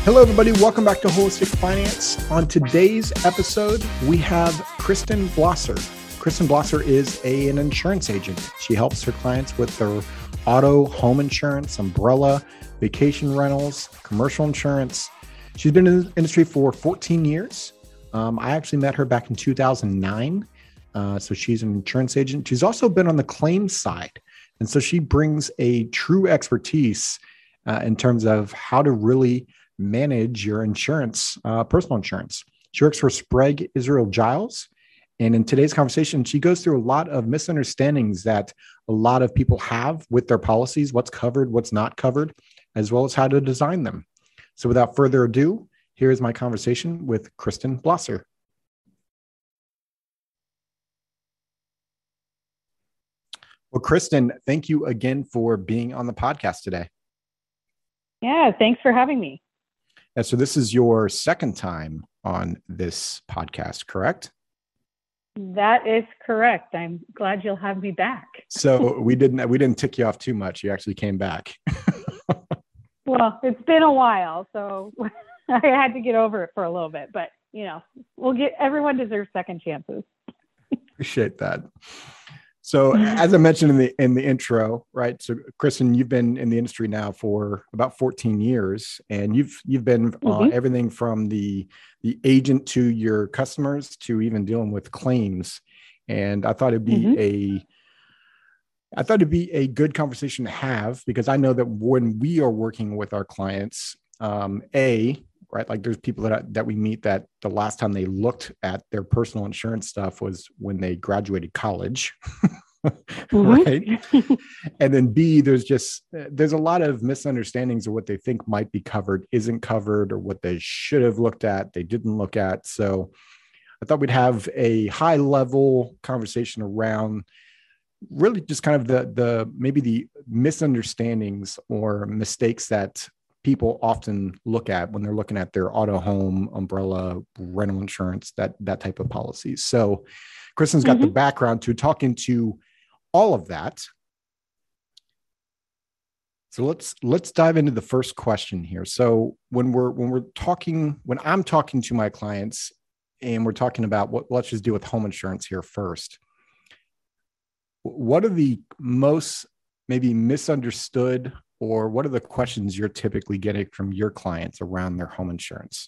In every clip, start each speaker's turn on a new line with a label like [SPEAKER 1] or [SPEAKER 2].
[SPEAKER 1] Hello, everybody. Welcome back to Holistic Finance. On today's episode, we have Kristen Blosser. Kristen Blosser is an insurance agent. She helps her clients with their auto, home insurance, umbrella, vacation rentals, commercial insurance. She's been in the industry for 14 years. I actually met her back in 2009. So she's an insurance agent. She's also been on the claims side. And so she brings a true expertise in terms of how to really manage your insurance, personal insurance. She works for Sprague Israel Giles. And in today's conversation, she goes through a lot of misunderstandings that a lot of people have with their policies, what's covered, what's not covered, as well as how to design them. So without further ado, here is my conversation with Kristen Blosser. Well, Kristen, thank you again for being on the podcast today.
[SPEAKER 2] Yeah, thanks for having me.
[SPEAKER 1] And so this is your second time on this podcast, correct?
[SPEAKER 2] That is correct. I'm glad you'll have me back.
[SPEAKER 1] So we didn't tick you off too much. You actually came back.
[SPEAKER 2] Well, it's been a while, so I had to get over it for a little bit, but everyone deserves second chances.
[SPEAKER 1] Appreciate that. So as I mentioned in the intro, right? So Kristen, you've been in the industry now for about 14 years, and you've been everything from the agent to your customers to even dealing with claims. And I thought it'd be a good conversation to have, because I know that when we are working with our clients, right, like there's people that we meet that the last time they looked at their personal insurance stuff was when they graduated college, right? And then B, there's a lot of misunderstandings of what they think might be covered, isn't covered, or what they should have looked at, they didn't look at. So I thought we'd have a high level conversation around really just kind of the maybe the misunderstandings or mistakes that people often look at when they're looking at their auto, home, umbrella, rental insurance, that type of policies. So Kristen's got the background to talk into all of that. So let's dive into the first question here. So when I'm talking to my clients and we're talking about let's just deal with home insurance here first. What are the most maybe misunderstood, or what are the questions you're typically getting from your clients around their home insurance?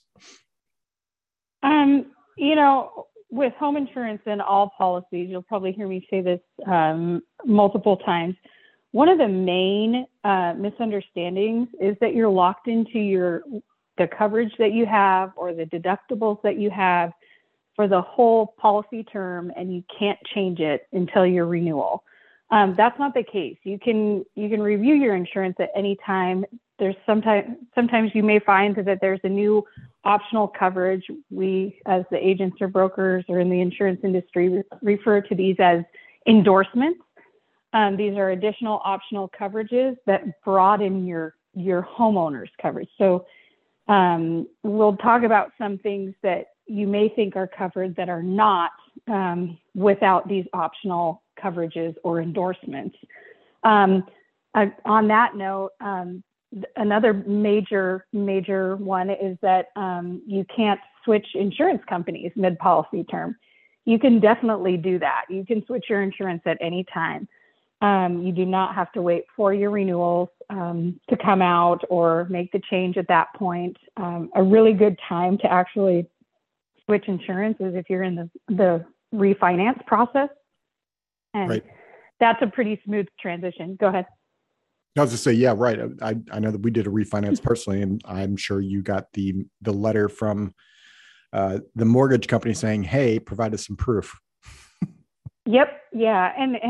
[SPEAKER 2] With home insurance and all policies, you'll probably hear me say this multiple times. One of the main misunderstandings is that you're locked into the coverage that you have or the deductibles that you have for the whole policy term, and you can't change it until your renewal. That's not the case. You can review your insurance at any time. There's sometimes you may find that there's a new optional coverage. We, as the agents or brokers or in the insurance industry, refer to these as endorsements. These are additional optional coverages that broaden your homeowner's coverage. So we'll talk about some things that you may think are covered that are not without these optional coverages or endorsements. On that note, another major one is that you can't switch insurance companies mid-policy term. You can definitely do that. You can switch your insurance at any time. You do not have to wait for your renewals to come out or make the change at that point. A really good time to actually switch insurance is if you're in the refinance process. And right. That's a pretty smooth transition. Go ahead.
[SPEAKER 1] I was just say, yeah, right. I know that we did a refinance personally, and I'm sure you got the letter from the mortgage company saying, "Hey, provide us some proof."
[SPEAKER 2] Yep. Yeah.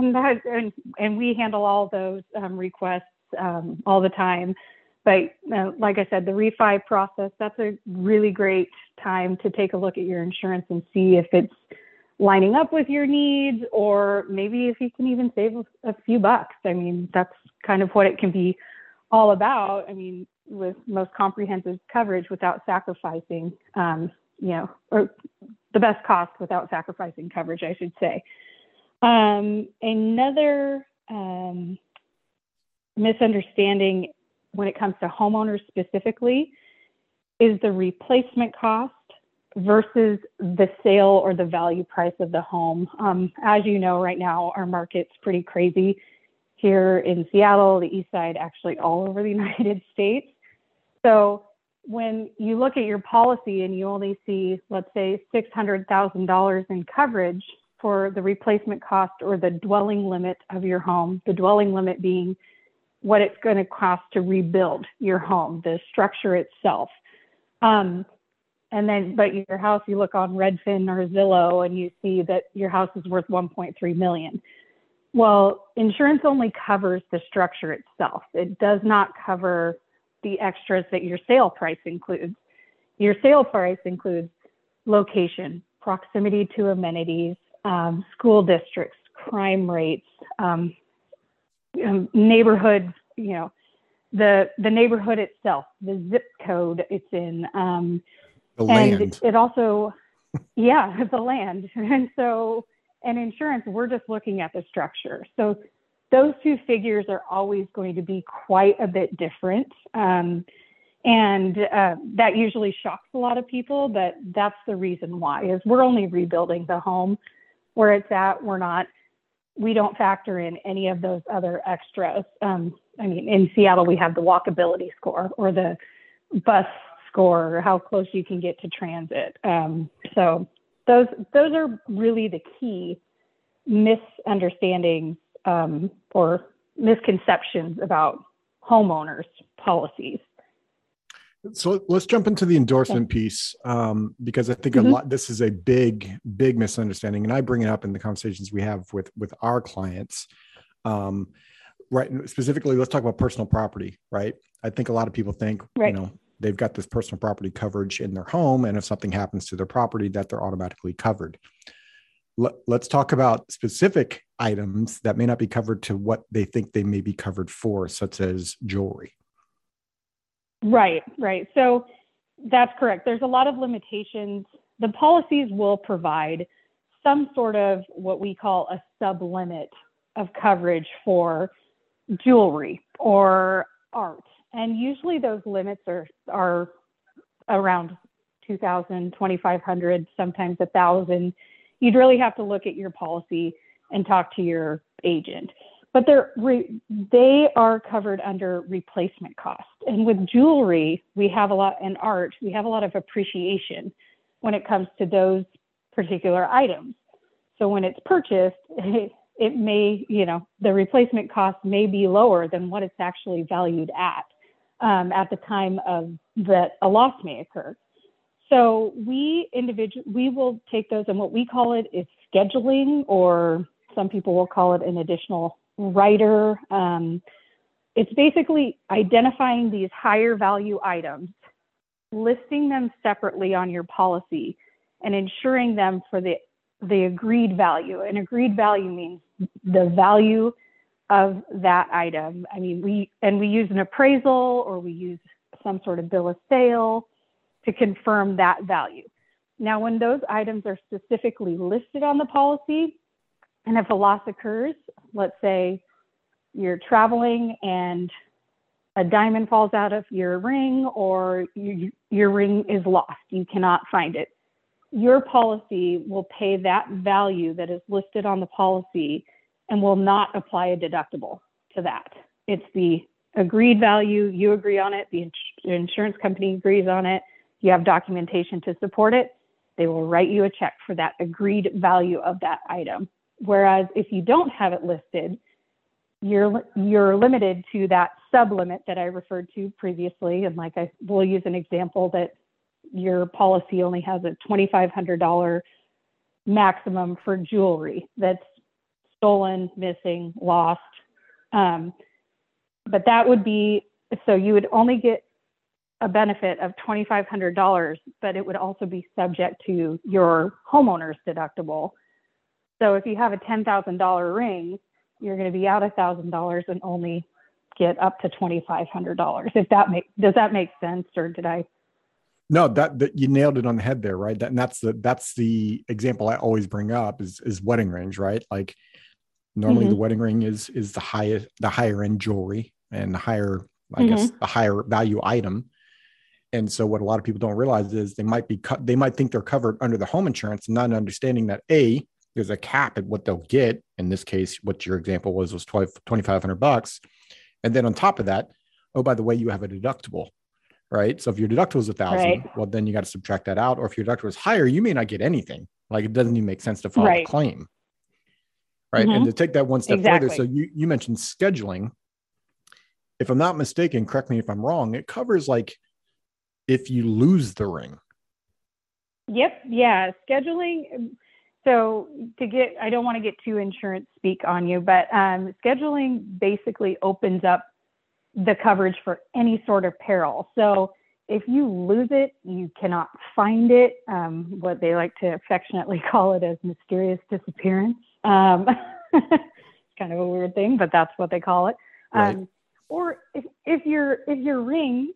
[SPEAKER 2] And we handle all those requests all the time. But like I said, the refi process, that's a really great time to take a look at your insurance and see if it's lining up with your needs, or maybe if you can even save a few bucks. I mean, that's kind of what it can be all about. I mean, with most comprehensive coverage without sacrificing, or the best cost without sacrificing coverage, I should say. Another misunderstanding when it comes to homeowners specifically is the replacement cost versus the sale or the value price of the home. As you know, right now, our market's pretty crazy here in Seattle, the East Side, actually all over the United States. So when you look at your policy and you only see, let's say, $600,000 in coverage for the replacement cost or the dwelling limit of your home, the dwelling limit being what it's going to cost to rebuild your home, the structure itself. But your house, you look on Redfin or Zillow and you see that your house is worth $1.3 million. Well, insurance only covers the structure itself. It does not cover the extras that your sale price includes. Your sale price includes location, proximity to amenities, school districts, crime rates, neighborhoods, the neighborhood itself, the zip code it's in,
[SPEAKER 1] the land.
[SPEAKER 2] It also, the land. And insurance, we're just looking at the structure. So those two figures are always going to be quite a bit different. That usually shocks a lot of people, but that's the reason why, is we're only rebuilding the home where it's at. We don't factor in any of those other extras. In Seattle, we have the walkability score or the bus score, or how close you can get to transit. So those are really the key misunderstandings or misconceptions about homeowners policies.
[SPEAKER 1] So let's jump into the endorsement piece, because I think this is a big misunderstanding. And I bring it up in the conversations we have with our clients. Right. Specifically, let's talk about personal property, right? I think a lot of people think, they've got this personal property coverage in their home, and if something happens to their property, that they're automatically covered. Let's talk about specific items that may not be covered to what they think they may be covered for, such as jewelry.
[SPEAKER 2] Right. So that's correct. There's a lot of limitations. The policies will provide some sort of what we call a sublimit of coverage for jewelry or art. And usually those limits are around $2,000, $2,500, sometimes $1,000. You'd really have to look at your policy and talk to your agent. But they are covered under replacement cost. And with jewelry, and art, we have a lot of appreciation when it comes to those particular items. So when it's purchased, it may, the replacement cost may be lower than what it's actually valued at the time that a loss may occur. So we will take those, and what we call it is scheduling, or some people will call it an additional rider. It's basically identifying these higher value items, listing them separately on your policy, and insuring them for the agreed value. And agreed value means the value of that item. We use an appraisal, or we use some sort of bill of sale to confirm that value. Now, when those items are specifically listed on the policy, and if a loss occurs, let's say you're traveling and a diamond falls out of your ring, or your ring is lost, you cannot find it, your policy will pay that value that is listed on the policy and will not apply a deductible to that. It's the agreed value. You agree on it. The insurance company agrees on it. You have documentation to support it. They will write you a check for that agreed value of that item. Whereas if you don't have it listed, you're limited to that sublimit that I referred to previously. And we'll use an example that your policy only has a $2,500 maximum for jewelry that's stolen, missing, lost. But that would be, so you would only get a benefit of $2,500, but it would also be subject to your homeowner's deductible. So if you have a $10,000 ring, you're going to be out $1,000 and only get up to $2,500. Does that make sense, or did I?
[SPEAKER 1] No, that you nailed it on the head there, right? That's the example I always bring up is wedding rings, right? Like normally the wedding ring is the higher end jewelry and the higher, I guess, the higher value item. And so what a lot of people don't realize is they might think they're covered under the home insurance, and not understanding that there's a cap at what they'll get. In this case, what your example was $2,500. And then on top of that, oh, by the way, you have a deductible, right? So if your deductible is $1,000, well, then you got to subtract that out. Or if your deductible is higher, you may not get anything. Like, it doesn't even make sense to file a claim, right? And to take that one step further, so you mentioned scheduling. If I'm not mistaken, correct me if I'm wrong, it covers like if you lose the ring.
[SPEAKER 2] Yep. Yeah. Scheduling. So I don't want to get too insurance speak on you, but scheduling basically opens up the coverage for any sort of peril. So if you lose it, you cannot find it. What they like to affectionately call it as mysterious disappearance. It's kind of a weird thing, but that's what they call it.
[SPEAKER 1] Right.
[SPEAKER 2] Or if your ring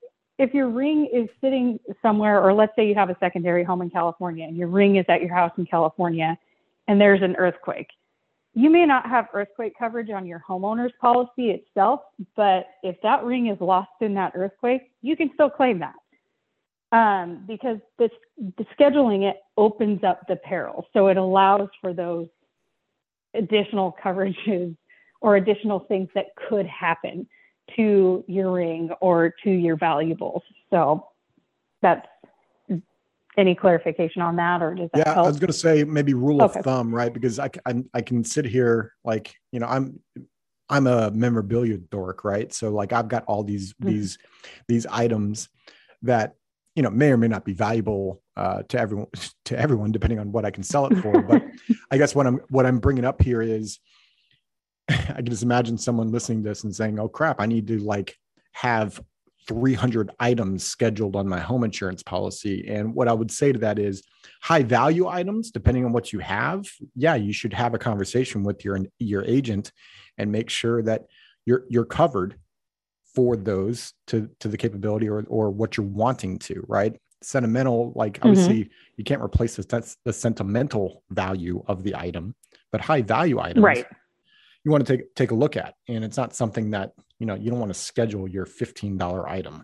[SPEAKER 2] is sitting somewhere, or let's say you have a secondary home in California and your ring is at your house in California and there's an earthquake, you may not have earthquake coverage on your homeowner's policy itself, but if that ring is lost in that earthquake, you can still claim that. Because the scheduling, it opens up the peril. So it allows for those additional coverages or additional things that could happen to your ring or to your valuables. So that's any clarification on that, or does that help?
[SPEAKER 1] I was going to say maybe rule of thumb, right? Because I can sit here like, I'm a memorabilia dork, right? So like I've got all these items that, may or may not be valuable to everyone, depending on what I can sell it for. But I guess what I'm bringing up here is, I can just imagine someone listening to this and saying, oh crap, I need to like have 300 items scheduled on my home insurance policy. And what I would say to that is high value items, depending on what you have. Yeah, you should have a conversation with your agent and make sure that you're covered for those to the capability or what you're wanting to, right? Sentimental, like obviously you can't replace the sentimental value of the item, but high value items,
[SPEAKER 2] right,
[SPEAKER 1] you want to take a look at. And it's not something that, you don't want to schedule your $15 item.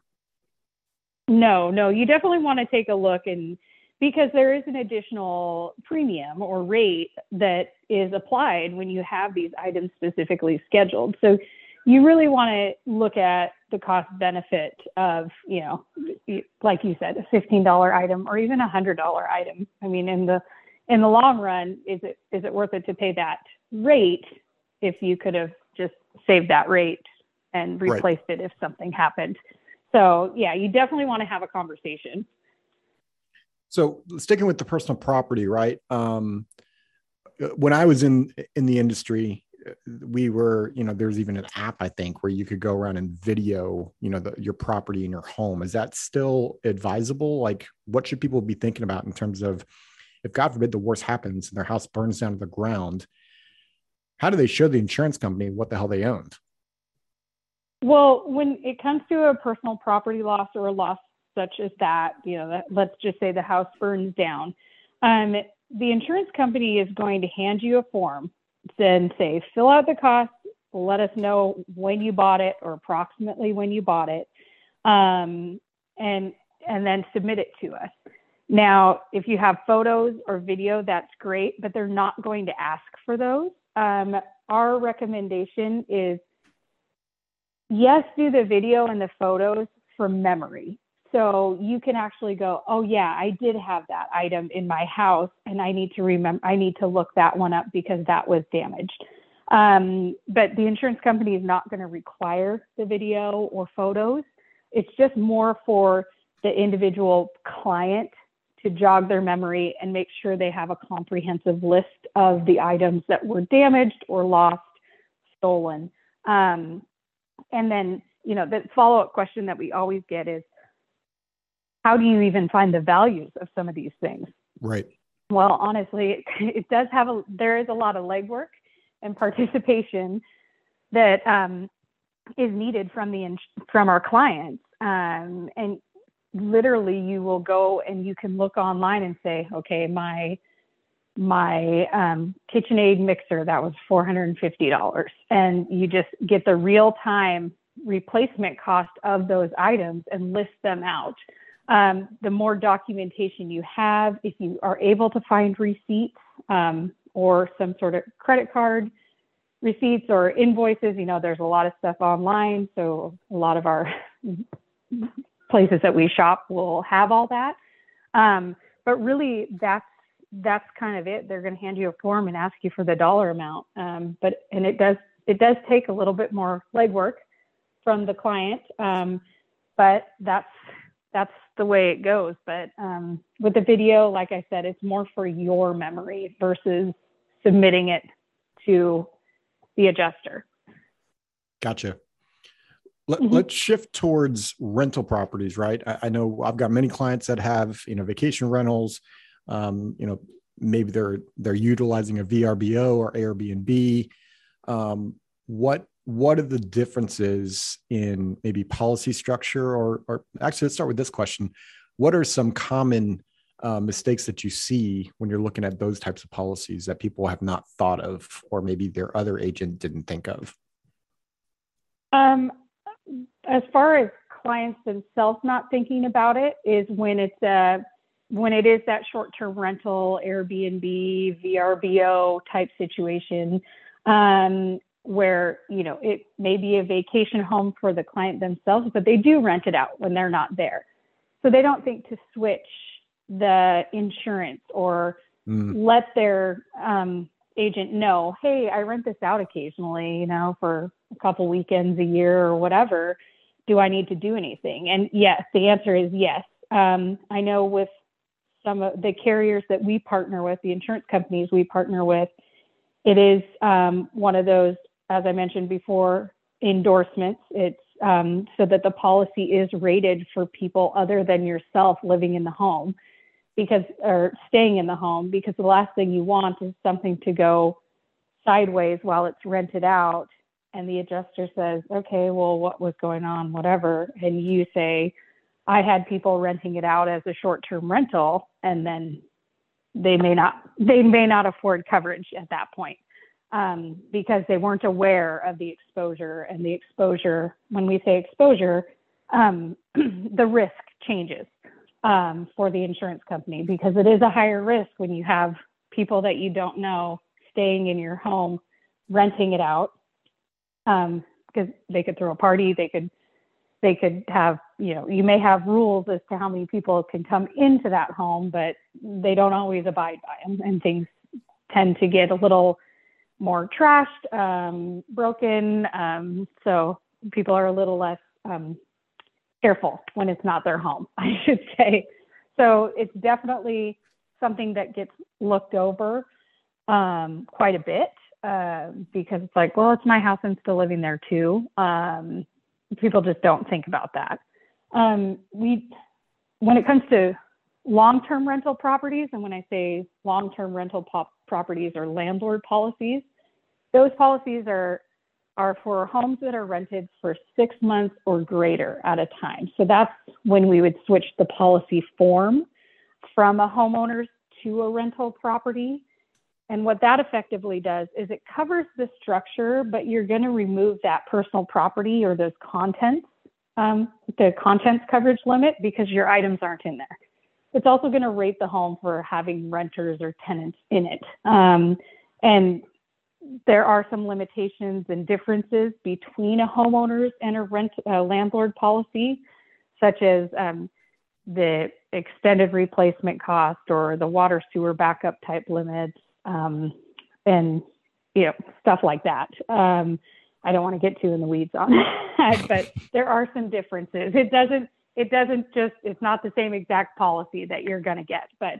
[SPEAKER 2] No, you definitely want to take a look, and because there is an additional premium or rate that is applied when you have these items specifically scheduled. So you really want to look at the cost benefit of, like you said, a $15 item or even a $100 item. I mean, in the long run, is it worth it to pay that rate if you could have just saved that rate and replaced it if something happened? So yeah, you definitely want to have a conversation.
[SPEAKER 1] So sticking with the personal property, right? When I was in the industry, we were, there's even an app, I think, where you could go around and video, your property in your home. Is that still advisable? Like, what should people be thinking about in terms of, if God forbid the worst happens and their house burns down to the ground, how do they show the insurance company what the hell they owned?
[SPEAKER 2] Well, when it comes to a personal property loss or a loss such as that, let's just say the house burns down, the insurance company is going to hand you a form and say, fill out the cost, let us know when you bought it or approximately when you bought it, and then submit it to us. Now, if you have photos or video, that's great, but they're not going to ask for those. Our recommendation is, yes, do the video and the photos from memory. So you can actually go, oh yeah, I did have that item in my house and I need to look that one up because that was damaged. But the insurance company is not going to require the video or photos. It's just more for the individual client to jog their memory and make sure they have a comprehensive list of the items that were damaged or lost, stolen. And then, the follow-up question that we always get is, how do you even find the values of some of these things? Right. Well, honestly, there is a lot of legwork and participation that is needed from our clients. And literally you will go and you can look online and say, okay, my KitchenAid mixer, that was $450. And you just get the real time replacement cost of those items and list them out. The more documentation you have, if you are able to find receipts or some sort of credit card receipts or invoices, there's a lot of stuff online. So a lot of our places that we shop will have all that. But really that's kind of it. They're going to hand you a form and ask you for the dollar amount. But it does take a little bit more legwork from the client. But that's the way it goes. But with the video, like I said, it's more for your memory versus submitting it to the adjuster.
[SPEAKER 1] Gotcha. Let's shift towards rental properties, right? I know I've got many clients that have, vacation rentals. Maybe they're utilizing a VRBO or Airbnb. What are the differences in maybe policy structure or actually, let's start with this question. What are some common mistakes that you see when you're looking at those types of policies that people have not thought of, or maybe their other agent didn't think of?
[SPEAKER 2] As far as clients themselves not thinking about it is when it is that short-term rental, Airbnb, VRBO type situation, where, it may be a vacation home for the client themselves, but they do rent it out when they're not there. So they don't think to switch the insurance or let their agent know, hey, I rent this out occasionally, for a couple weekends a year or whatever. Do I need to do anything? And yes, the answer is yes. I know with some of the carriers that we partner with, the insurance companies we partner with, it is one of those, as I mentioned before, endorsements. It's so that the policy is rated for people other than yourself living in the home or staying in the home, because the last thing you want is something to go sideways while it's rented out. And the adjuster says, okay, well, what was going on, whatever. And you say, I had people renting it out as a short-term rental, and then they may not afford coverage at that point because they weren't aware of the exposure. And the exposure, when we say exposure, the risk changes for the insurance company, because it is a higher risk when you have people that you don't know staying in your home, renting it out, because they could throw a party, they could have, you may have rules as to how many people can come into that home, but they don't always abide by them, and things tend to get a little more trashed, broken. So people are a little less careful when it's not their home, I should say. So it's definitely something that gets looked over quite a bit because it's like, well, it's my house, I'm still living there too. People just don't think about that. When it comes to long-term rental properties, and when I say long-term rental properties or landlord policies, those policies are for homes that are rented for 6 months or greater at a time. So that's when we would switch the policy form from a homeowner's to a rental property. And what that effectively does is it covers the structure, but you're going to remove that personal property or those contents, the contents coverage limit, because your items aren't in there. It's also going to rate the home for having renters or tenants in it. And there are some limitations and differences between a homeowner's and a landlord policy, such as the extended replacement cost or the water sewer backup type limits, and stuff like that. I don't want to get too in the weeds on that, but there are some differences. It's not the same exact policy that you're going to get, but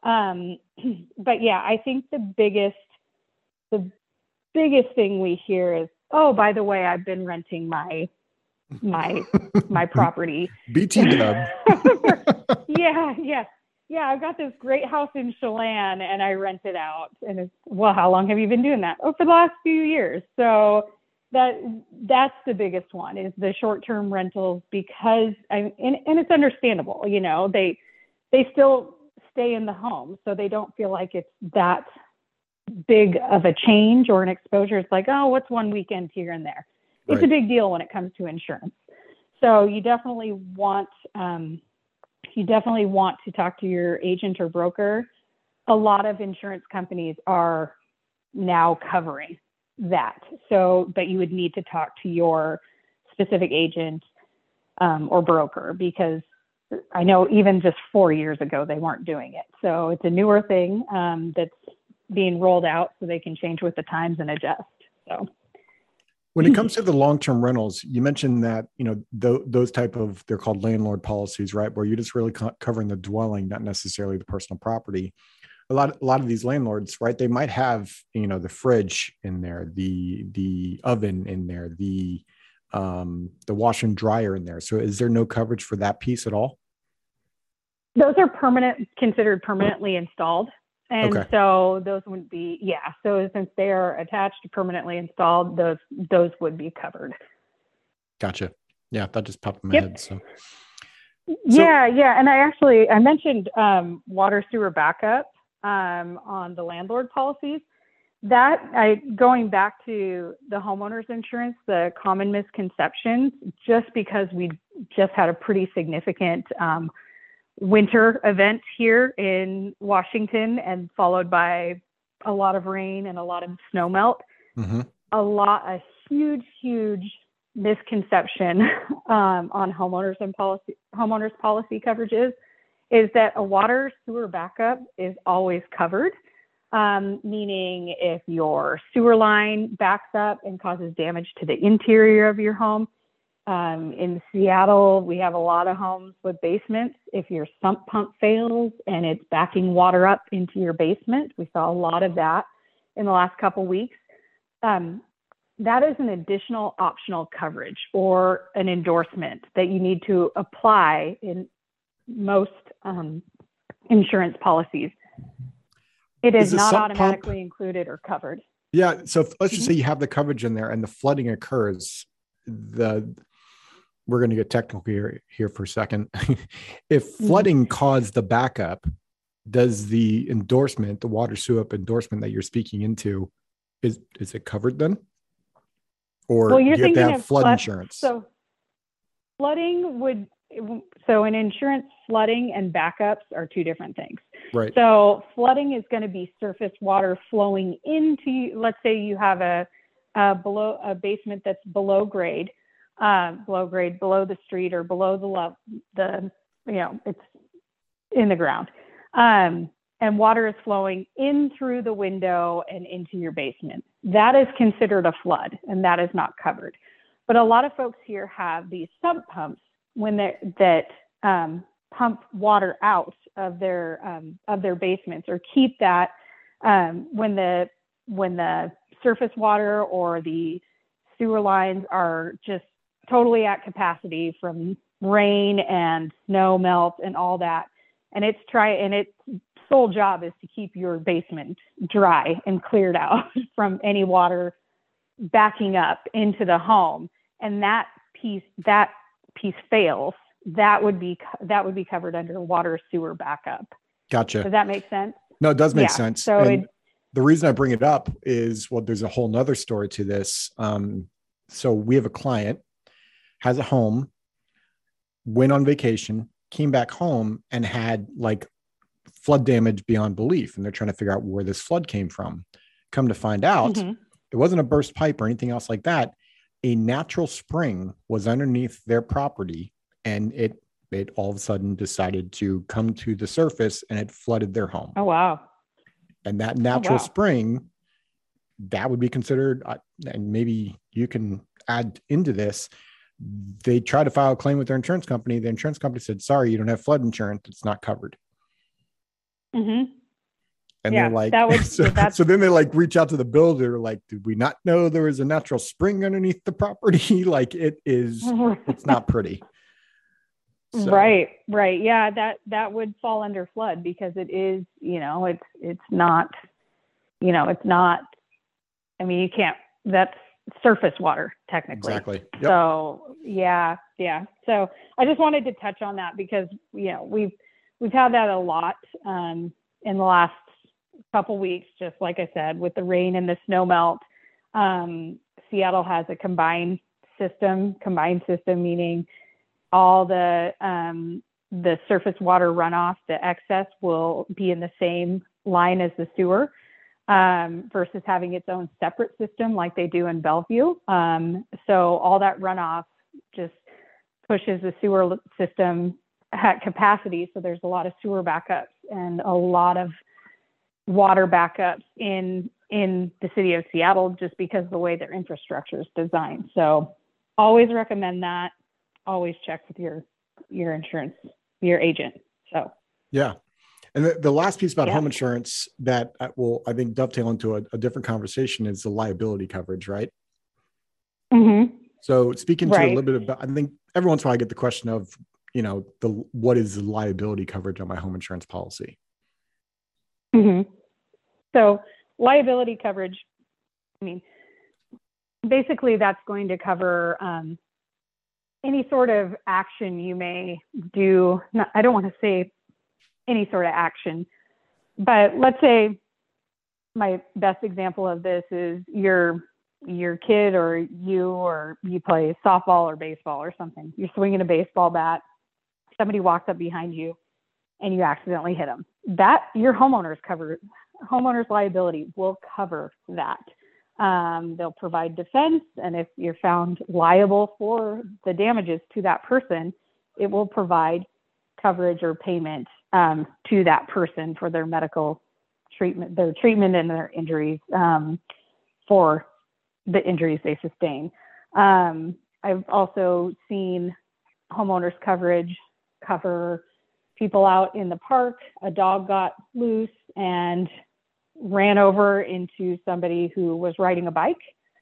[SPEAKER 2] yeah, I think the biggest thing we hear is, oh, by the way, I've been renting my property.
[SPEAKER 1] BT dub.
[SPEAKER 2] Yeah, I've got this great house in Chelan and I rent it out. And it's, well, how long have you been doing that? Oh, for the last few years. So that's the biggest one, is the short-term rentals, because and it's understandable, they still stay in the home, so they don't feel like it's that big of a change or an exposure. It's like, oh, what's one weekend here and there. it's a big deal when it comes to insurance. So you definitely want to talk to your agent or broker. A lot of insurance companies are now covering that. So, but you would need to talk to your specific agent or broker, because I know even just 4 years ago, they weren't doing it. So it's a newer thing that's being rolled out so they can change with the times and adjust. So
[SPEAKER 1] when it comes to the long-term rentals, you mentioned that, those type of, they're called landlord policies, right? Where you're just really covering the dwelling, not necessarily the personal property. A lot of these landlords, right? They might have, the fridge in there, the oven in there, the washer and dryer in there. So is there no coverage for that piece at all?
[SPEAKER 2] Those are considered permanently installed. And okay. So those wouldn't be, So since they are attached to permanently installed, those would be covered.
[SPEAKER 1] Gotcha. Yeah, that just popped in my head. So
[SPEAKER 2] yeah. And I mentioned water sewer backup on the landlord policies. Going back to the homeowners insurance, the common misconceptions, just because we just had a pretty significant winter event here in Washington, and followed by a lot of rain and a lot of snow melt. Mm-hmm. A huge misconception on homeowners policy coverages is that a water sewer backup is always covered. Meaning if your sewer line backs up and causes damage to the interior of your home. In Seattle, we have a lot of homes with basements. If your sump pump fails and it's backing water up into your basement, we saw a lot of that in the last couple weeks. That is an additional optional coverage or an endorsement that you need to apply in most insurance policies. It is not automatically included or covered.
[SPEAKER 1] Yeah. So let's just say you have the coverage in there and the flooding occurs. We're going to get technical here for a second. If flooding caused the backup, does the endorsement, the water sewer endorsement that you're speaking into, is it covered then? Or do you have to have flood insurance?
[SPEAKER 2] So in insurance, flooding and backups are two different things.
[SPEAKER 1] Right.
[SPEAKER 2] So flooding is going to be surface water flowing into, let's say you have a basement that's below grade, below the street or below the level, it's in the ground. And water is flowing in through the window and into your basement. That is considered a flood, and that is not covered. But a lot of folks here have these sump pumps that pump water out of their basements, or keep that when the surface water or the sewer lines are just totally at capacity from rain and snow melt and all that. And its sole job is to keep your basement dry and cleared out from any water backing up into the home. And that piece fails, that would be covered under water sewer backup.
[SPEAKER 1] Gotcha.
[SPEAKER 2] Does that make sense?
[SPEAKER 1] No, it does make sense. So the reason I bring it up is, there's a whole nother story to this. So we have a client, has a home, went on vacation, came back home and had like flood damage beyond belief. And they're trying to figure out where this flood came from. Come to find out, it wasn't a burst pipe or anything else like that. A natural spring was underneath their property, and it all of a sudden decided to come to the surface, and it flooded their home.
[SPEAKER 2] Oh, wow.
[SPEAKER 1] And that natural spring, that would be considered, and maybe you can add into this, they tried to file a claim with their insurance company. The insurance company said, sorry, you don't have flood insurance. It's not covered.
[SPEAKER 2] Mm-hmm.
[SPEAKER 1] And they're like, so then they like reach out to the builder, like, did we not know there was a natural spring underneath the property? Like it's not pretty. So. Right.
[SPEAKER 2] Yeah. That would fall under flood, because it is, it's not, I mean, you can't, that's surface water technically.
[SPEAKER 1] Exactly. Yep.
[SPEAKER 2] So yeah. So I just wanted to touch on that, because, we've had that a lot in the last couple weeks, just like I said, with the rain and the snow melt. Seattle has a combined system, combined system, meaning all the surface water runoff, the excess will be in the same line as the sewer, versus having its own separate system like they do in Bellevue. So all that runoff just pushes the sewer system at capacity. So there's a lot of sewer backups and a lot of water backups in the city of Seattle, just because of the way their infrastructure is designed. So always recommend that. Always check with your insurance, your agent. So
[SPEAKER 1] yeah. And the last piece about home insurance that will, I think, dovetail into a different conversation is the liability coverage, right?
[SPEAKER 2] Mm-hmm.
[SPEAKER 1] So speaking to a little bit about, I think every once in a while I get the question of, what is the liability coverage on my home insurance policy?
[SPEAKER 2] Mm-hmm. So liability coverage, I mean, basically that's going to cover any sort of action you may do. I don't want to say any sort of action, but let's say my best example of this is your kid or you play softball or baseball or something. You're swinging a baseball bat. Somebody walks up behind you and you accidentally hit them. That your homeowner's liability will cover that. They'll provide defense, and if you're found liable for the damages to that person, it will provide coverage or payment to that person for their medical treatment, and their injuries, for the injuries they sustain. I've also seen homeowners coverage cover people out in the park. A dog got loose and ran over into somebody who was riding a bike.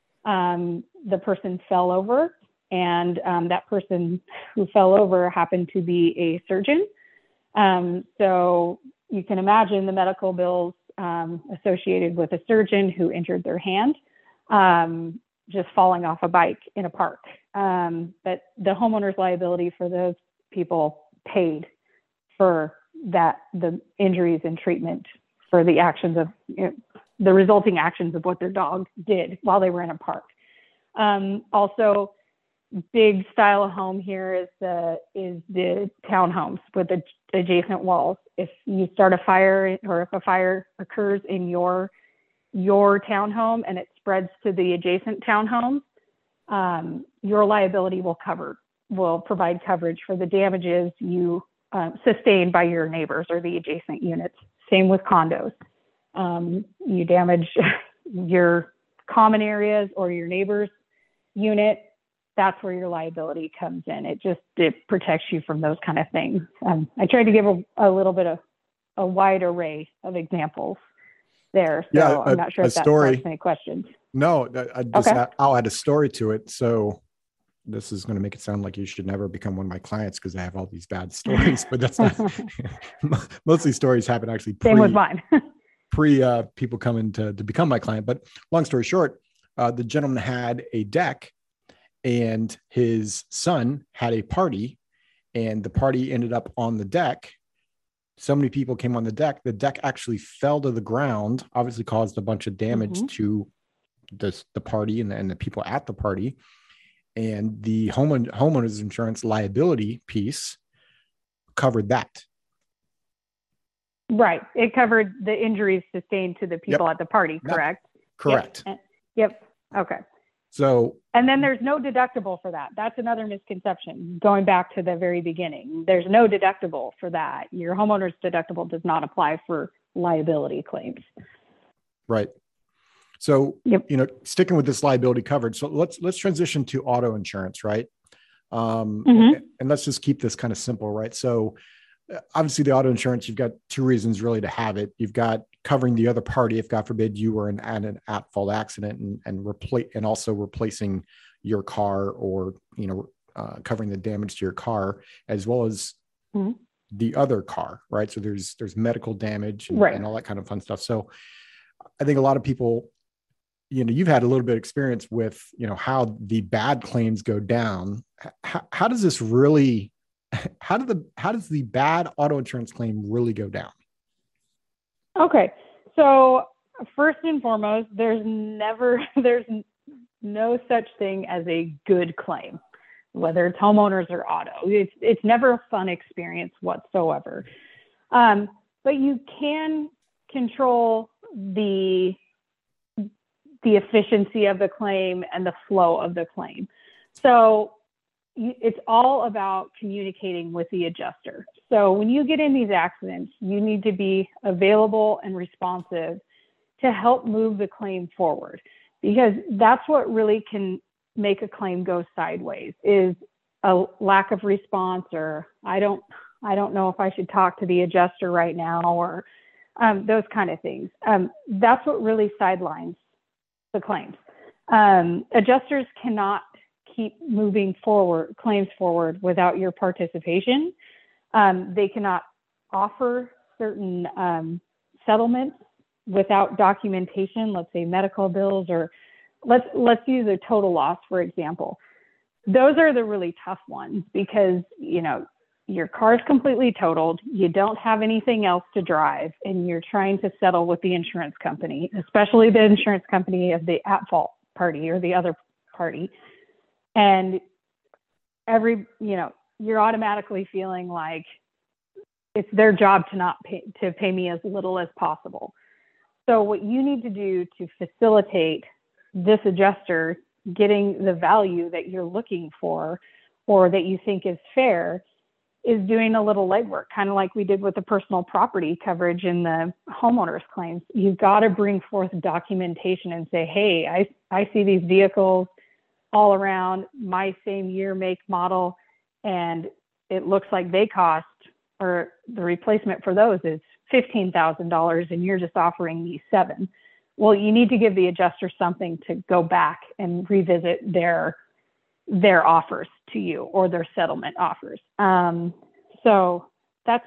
[SPEAKER 2] The person fell over, and that person who fell over happened to be a surgeon. So you can imagine the medical bills associated with a surgeon who injured their hand just falling off a bike in a park. But the homeowner's liability for those people paid for the injuries and treatment for the actions of the resulting actions of what their dog did while they were in a park. Also, big style of home here is the townhomes with the adjacent walls. If you start a fire, or if a fire occurs in your townhome and it spreads to the adjacent townhomes, your liability will provide coverage for the damages you sustained by your neighbors or the adjacent units. Same with condos. You damage your common areas or your neighbor's unit, that's where your liability comes in. It protects you from those kind of things. I tried to give a little bit of a wide array of examples there. So I'm not sure if that sparks any questions.
[SPEAKER 1] No, I'll add a story to it. So this is going to make it sound like you should never become one of my clients because I have all these bad stories, but that's not, most of these stories happen actually
[SPEAKER 2] same with mine.
[SPEAKER 1] pre people coming to become my client. But long story short, the gentleman had a deck and his son had a party, and the party ended up on the deck. So many people came on the deck. The deck actually fell to the ground, obviously caused a bunch of damage to the party and the people at the party. And the homeowner's insurance liability piece covered that.
[SPEAKER 2] Right. It covered the injuries sustained to the people at the party, correct?
[SPEAKER 1] Correct.
[SPEAKER 2] Yep. Okay.
[SPEAKER 1] So,
[SPEAKER 2] and then there's no deductible for that. That's another misconception. Going back to the very beginning, there's no deductible for that. Your homeowner's deductible does not apply for liability claims.
[SPEAKER 1] Right. So, sticking with this liability coverage. So let's transition to auto insurance, right? And let's just keep this kind of simple, right? So obviously the auto insurance, you've got two reasons really to have it. You've got covering the other party if God forbid you were in an at-fault accident and also replacing your car or, covering the damage to your car as well as the other car, right? So there's medical damage and all that kind of fun stuff. So I think a lot of people, you've had a little bit of experience with, how the bad claims go down. How does this really, how does the bad auto insurance claim really go down? Okay.
[SPEAKER 2] So first and foremost, there's no such thing as a good claim, whether it's homeowners or auto. It's never a fun experience whatsoever. But you can control the efficiency of the claim and the flow of the claim. So it's all about communicating with the adjuster. So when you get in these accidents, you need to be available and responsive to help move the claim forward, because that's what really can make a claim go sideways, is a lack of response, or I don't know if I should talk to the adjuster right now, or those kind of things. That's what really sidelines the claims. Adjusters cannot keep moving claims forward without your participation. They cannot offer certain settlements without documentation, let's say medical bills, or let's use a total loss, for example. Those are the really tough ones, because, your car's completely totaled, you don't have anything else to drive, and you're trying to settle with the insurance company, especially the insurance company of the at-fault party or the other party. And you're automatically feeling like it's their job to pay me as little as possible. So what you need to do to facilitate this adjuster getting the value that you're looking for, or that you think is fair, is doing a little legwork, kind of like we did with the personal property coverage in the homeowners claims. You've got to bring forth documentation and say, hey, I see these vehicles all around my same year, make, model, and it looks like they cost, or the replacement for those is $15,000, and you're just offering me $7,000. Well, you need to give the adjuster something to go back and revisit their offers to you, or their settlement offers. So that's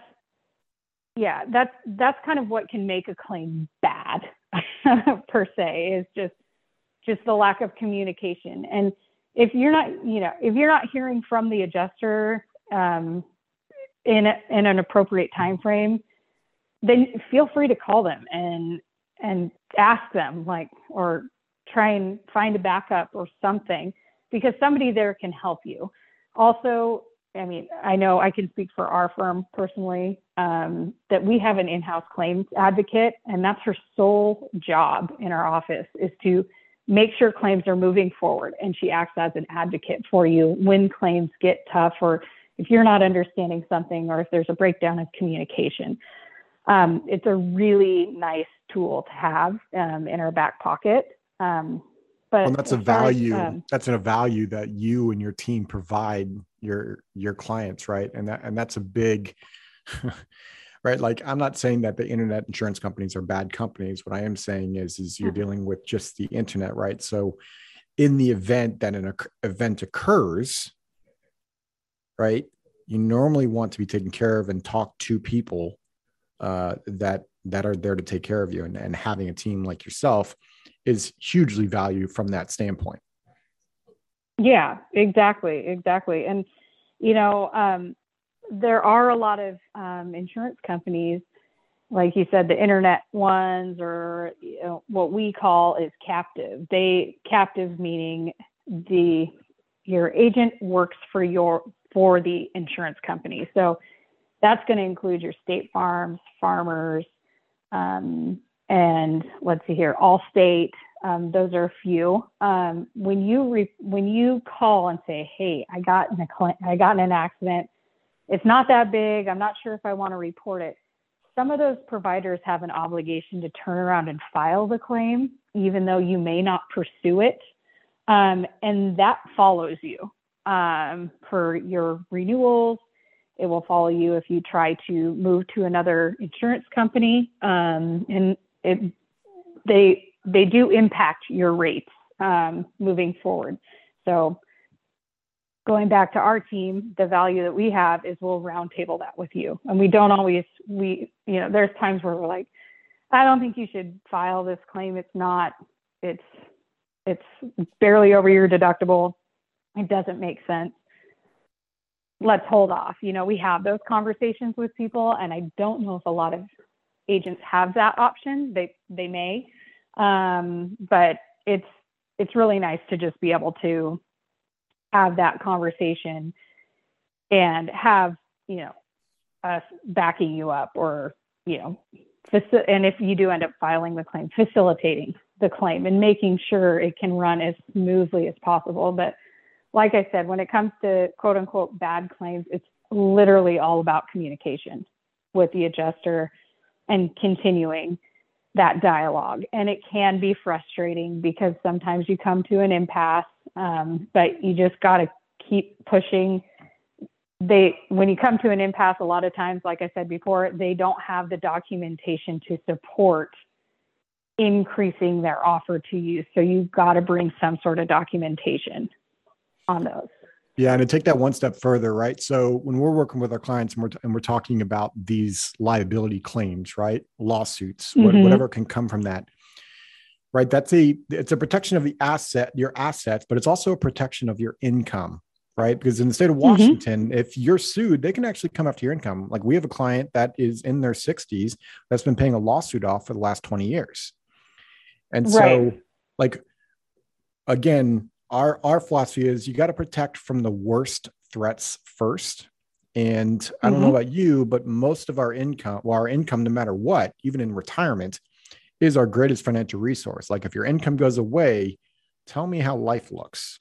[SPEAKER 2] kind of what can make a claim bad per se, is just the lack of communication. And if you're not hearing from the adjuster in an appropriate time frame, then feel free to call them and ask them, or try and find a backup or something, because somebody there can help you. Also, I know I can speak for our firm personally, that we have an in-house claims advocate, and that's her sole job in our office, is to make sure claims are moving forward. And she acts as an advocate for you when claims get tough, or if you're not understanding something, or if there's a breakdown of communication. It's a really nice tool to have in our back pocket. But
[SPEAKER 1] that's a value. That's a value that you and your team provide your clients, right? And that's a big, right? Like, I'm not saying that the internet insurance companies are bad companies. What I am saying is you're dealing with just the internet, right? So, in the event that an event occurs, right, you normally want to be taken care of and talk to people that are there to take care of you, and having a team like yourself is hugely valued from that standpoint.
[SPEAKER 2] Yeah, exactly. And, there are a lot of insurance companies, like you said, the internet ones, or what we call is captive. Captive meaning your agent works for the insurance company. So that's going to include your State Farms, Farmers, and let's see here, Allstate. Those are a few. When you call and say, hey, I got in an accident, it's not that big, I'm not sure if I want to report it, some of those providers have an obligation to turn around and file the claim, even though you may not pursue it. And that follows you for your renewals. It will follow you if you try to move to another insurance company. And they do impact your rates moving forward. So going back to our team, the value that we have is we'll roundtable that with you. And we don't always, there's times where we're like, I don't think you should file this claim. It's barely over your deductible. It doesn't make sense. Let's hold off. We have those conversations with people, and I don't know if a lot of agents have that option. They may, but it's really nice to just be able to have that conversation and have, us backing you up, or, and if you do end up filing the claim, facilitating the claim and making sure it can run as smoothly as possible. But like I said, when it comes to quote unquote bad claims, it's literally all about communication with the adjuster and continuing that dialogue. And it can be frustrating because sometimes you come to an impasse, but you just got to keep pushing. When you come to an impasse, a lot of times, like I said before, they don't have the documentation to support increasing their offer to you. So you've got to bring some sort of documentation on those.
[SPEAKER 1] Yeah, and to take that one step further, right? So when we're working with our clients and we're talking about these liability claims, right? Lawsuits, whatever can come from that, right? It's a protection of your assets, but it's also a protection of your income, right? Because in the state of Washington, if you're sued, they can actually come after your income. Like we have a client that is in their 60s that's been paying a lawsuit off for the last 20 years. And so, like, again, our philosophy is you got to protect from the worst threats first. And I don't know about you, but most of our income, no matter what, even in retirement, is our greatest financial resource. Like if your income goes away, tell me how life looks.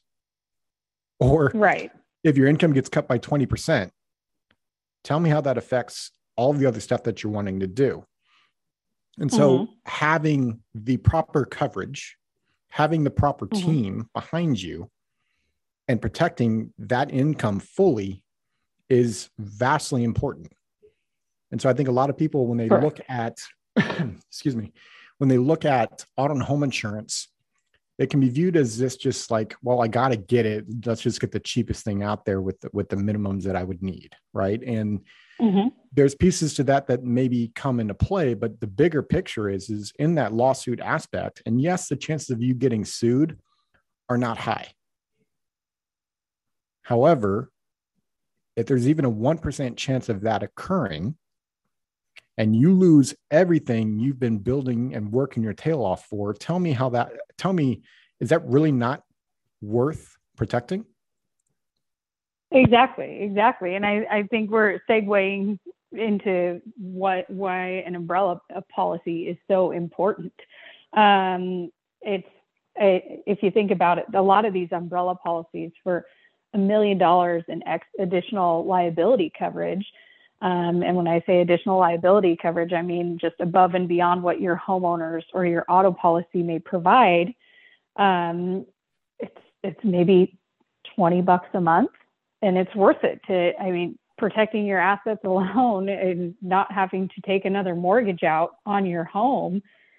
[SPEAKER 1] Or if your income gets cut by 20%, tell me how that affects all of the other stuff that you're wanting to do. And so having the proper coverage, having the proper team behind you and protecting that income fully is vastly important. And so I think a lot of people, when they look at, when they look at auto and home insurance, it can be viewed as this just like, well, I got to get it. Let's just get the cheapest thing out there with the minimums that I would need. Right. And there's pieces to that maybe come into play, but the bigger picture is in that lawsuit aspect. And yes, the chances of you getting sued are not high. However, if there's even a 1% chance of that occurring and you lose everything you've been building and working your tail off for, tell me, is that really not worth protecting?
[SPEAKER 2] Exactly. And I think we're segueing into why an umbrella policy is so important. If you think about it, a lot of these umbrella policies for $1 million in additional liability coverage. And when I say additional liability coverage, I mean just above and beyond what your homeowners or your auto policy may provide. It's maybe $20 a month, and it's worth it protecting your assets alone and not having to take another mortgage out on your home.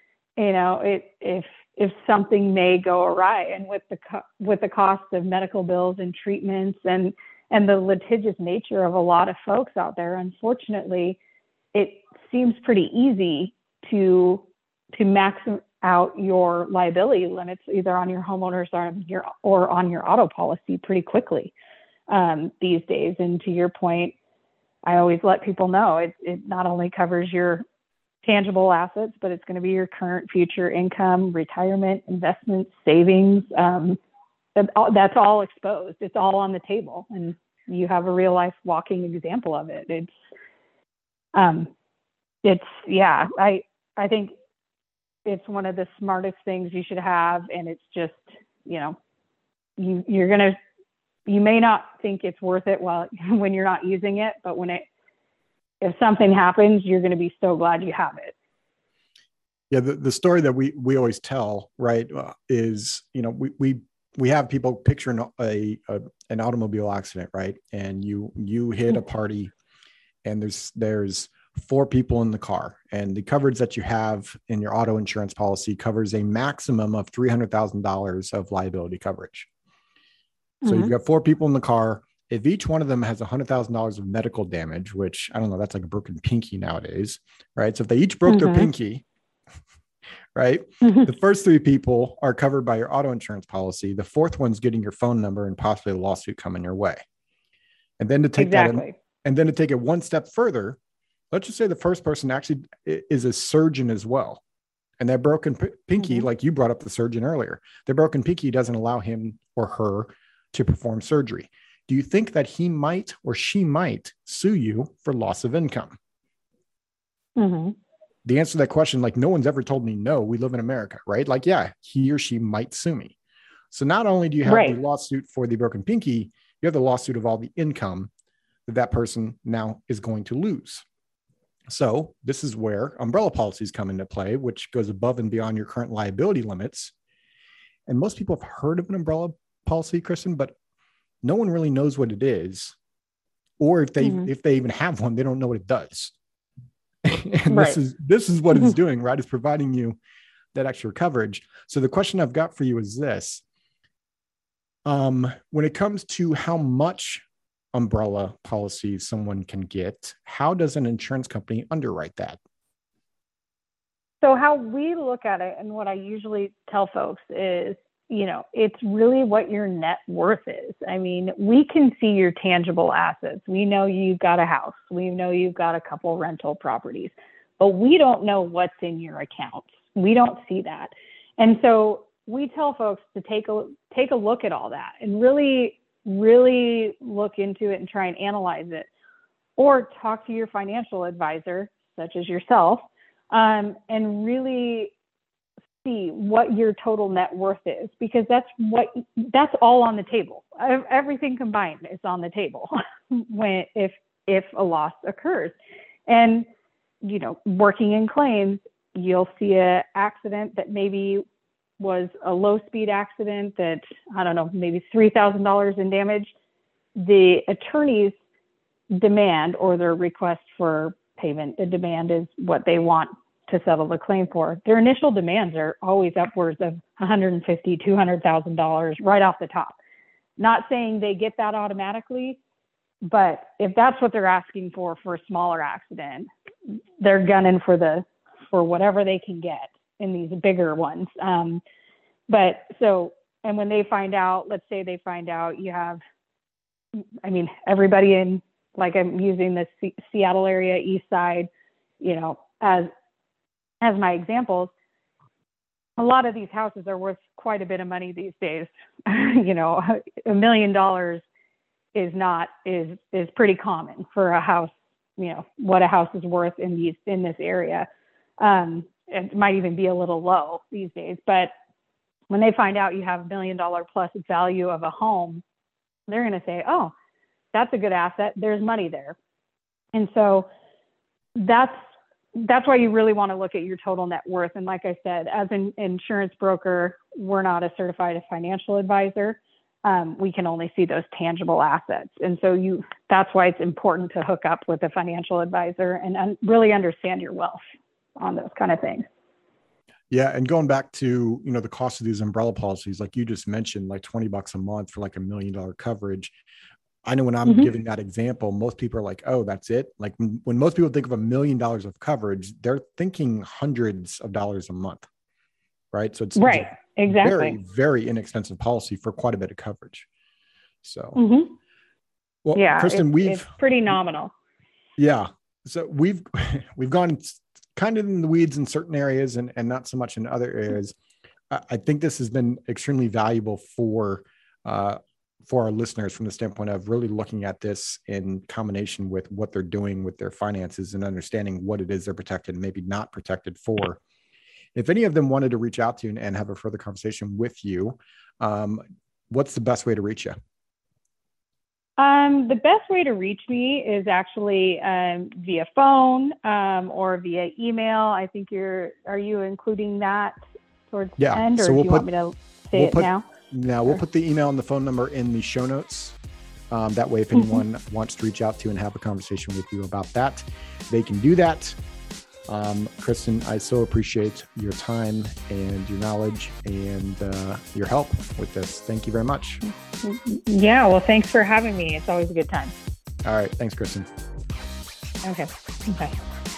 [SPEAKER 2] If something may go awry, and with the cost of medical bills and treatments and the litigious nature of a lot of folks out there, unfortunately, it seems pretty easy to max out your liability limits either on your homeowners or on your auto policy pretty quickly these days. And to your point, I always let people know it not only covers your tangible assets, but it's going to be your current, future income, retirement, investments, savings. That's all exposed. It's all on the table, and you have a real life walking example of it. I think it's one of the smartest things you should have. And it's just, you may not think it's worth it when you're not using it, but if something happens, you're going to be so glad you have it.
[SPEAKER 1] Yeah. The story that we always tell, right, is, we have people picture an automobile accident, right? And you hit a party and there's 4 people in the car, and the coverage that you have in your auto insurance policy covers a maximum of $300,000 of liability coverage. So you've got 4 people in the car. If each one of them has $100,000 of medical damage, which I don't know, that's like a broken pinky nowadays, right? So if they each broke their pinky, right? The first 3 people are covered by your auto insurance policy. The 4th one's getting your phone number and possibly a lawsuit coming your way. And then to take it one step further, let's just say the first person actually is a surgeon as well. And that broken pinky,
[SPEAKER 2] Mm-hmm.
[SPEAKER 1] like you brought up the surgeon earlier, the broken pinky doesn't allow him or her to perform surgery. Do you think that he might or she might sue you for loss of income?
[SPEAKER 2] Mm-hmm.
[SPEAKER 1] The answer to that question, like no one's ever told me no, we live in America, right? Like, yeah, he or she might sue me. So not only do you have the
[SPEAKER 2] Right.
[SPEAKER 1] lawsuit for the broken pinky, you have the lawsuit of all the income that person now is going to lose. So this is where umbrella policies come into play, which goes above and beyond your current liability limits. And most people have heard of an umbrella policy, Kristen, but no one really knows what it is. Or if they even have one, they don't know what it does. And
[SPEAKER 2] Right.
[SPEAKER 1] this is what it's doing, right? It's providing you that extra coverage. So the question I've got for you is this. When it comes to how much umbrella policy someone can get, how does an insurance company underwrite that?
[SPEAKER 2] So how we look at it, and what I usually tell folks is, it's really what your net worth is. I mean, we can see your tangible assets. We know you've got a house. We know you've got a couple rental properties, but we don't know what's in your accounts. We don't see that. And so we tell folks to take a look at all that and really, really look into it and try and analyze it, or talk to your financial advisor, such as yourself, and really see what your total net worth is, because that's all on the table. Everything combined is on the table if a loss occurs. And working in claims, you'll see an accident that maybe was a low speed accident that, I don't know, maybe $3,000 in damage. The attorney's demand, or their request for payment, the demand is what they want to settle the claim for. Their initial demands are always upwards of $150,000, $200,000 right off the top. Not saying they get that automatically, but if that's what they're asking for a smaller accident, they're gunning for whatever they can get in these bigger ones. And when they find out, let's say they find out you have, everybody in, like, I'm using the Seattle area, East Side, as my examples, a lot of these houses are worth quite a bit of money these days. $1 million is pretty common for a house. What a house is worth in this area. It might even be a little low these days, but when they find out you have $1 million plus value of a home, they're going to say, oh, that's a good asset. There's money there. And so that's why you really want to look at your total net worth. And like I said, as an insurance broker, we're not a certified financial advisor. We can only see those tangible assets. And so that's why it's important to hook up with a financial advisor and really understand your wealth on those kind of things.
[SPEAKER 1] Yeah. And going back to, the cost of these umbrella policies, like you just mentioned, like $20 a month for like $1 million coverage. I know when I'm giving that example, most people are like, oh, that's it. Like when most people think of $1 million of coverage, they're thinking hundreds of dollars a month. Right. So it's
[SPEAKER 2] right. Exactly.
[SPEAKER 1] Very, very inexpensive policy for quite a bit of coverage. So, well,
[SPEAKER 2] yeah,
[SPEAKER 1] Kristen,
[SPEAKER 2] it's pretty nominal.
[SPEAKER 1] Yeah. So we've gone kind of in the weeds in certain areas and not so much in other areas. I think this has been extremely valuable for our listeners from the standpoint of really looking at this in combination with what they're doing with their finances and understanding what it is they're protected and maybe not protected for. If any of them wanted to reach out to you and have a further conversation with you, what's the best way to reach you?
[SPEAKER 2] The best way to reach me is actually via phone or via email. I think are you including that towards the end, or so do you want me to say it now?
[SPEAKER 1] No, we'll put the email and the phone number in the show notes. That way, if anyone wants to reach out to you and have a conversation with you about that, they can do that. Kristen, I so appreciate your time and your knowledge and your help with this. Thank you very much.
[SPEAKER 2] Yeah, well, thanks for having me. It's always a good time.
[SPEAKER 1] All right. Thanks, Kristen.
[SPEAKER 2] Okay. Bye.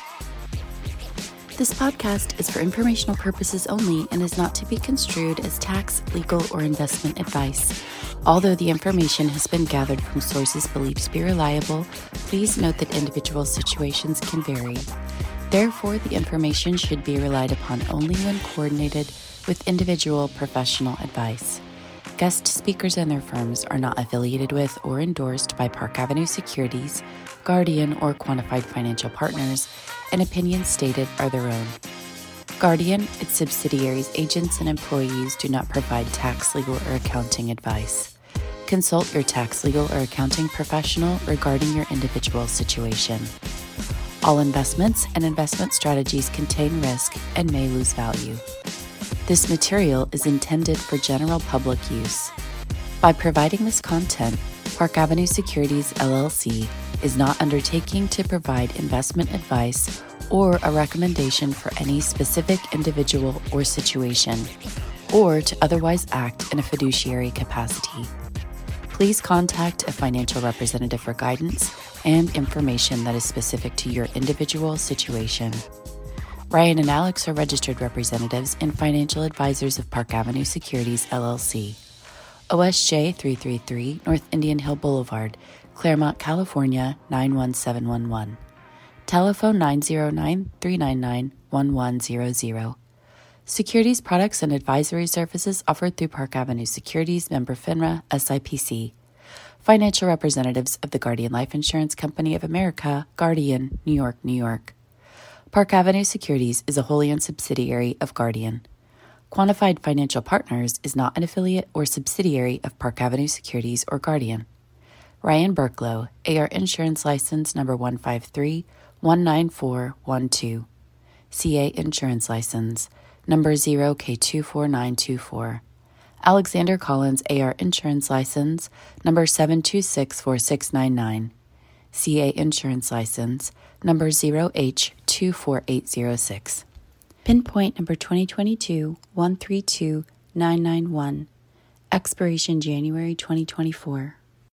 [SPEAKER 3] This podcast is for informational purposes only and is not to be construed as tax, legal, or investment advice. Although the information has been gathered from sources believed to be reliable, please note that individual situations can vary. Therefore, the information should be relied upon only when coordinated with individual professional advice. Guest speakers and their firms are not affiliated with or endorsed by Park Avenue Securities, Guardian, or Quantified Financial Partners, and opinions stated are their own. Guardian, its subsidiaries, agents, and employees do not provide tax, legal, or accounting advice. Consult your tax, legal, or accounting professional regarding your individual situation. All investments and investment strategies contain risk and may lose value. This material is intended for general public use. By providing this content, Park Avenue Securities, LLC is not undertaking to provide investment advice or a recommendation for any specific individual or situation, or to otherwise act in a fiduciary capacity. Please contact a financial representative for guidance and information that is specific to your individual situation. Ryan and Alex are registered representatives and financial advisors of Park Avenue Securities, LLC. OSJ 333 North Indian Hill Boulevard, Claremont, California 91711. Telephone 909-399-1100. Securities products and advisory services offered through Park Avenue Securities, member FINRA, SIPC. Financial representatives of the Guardian Life Insurance Company of America, Guardian, New York, New York. Park Avenue Securities is a wholly owned subsidiary of Guardian. Quantified Financial Partners is not an affiliate or subsidiary of Park Avenue Securities or Guardian. Ryan Burklow, AR Insurance License number 153-19412. CA Insurance License number 0K24924. Alexander Collins, AR Insurance License number 7264699. CA Insurance License number 0H24806. Pinpoint number 2022-132991. Expiration January 2024.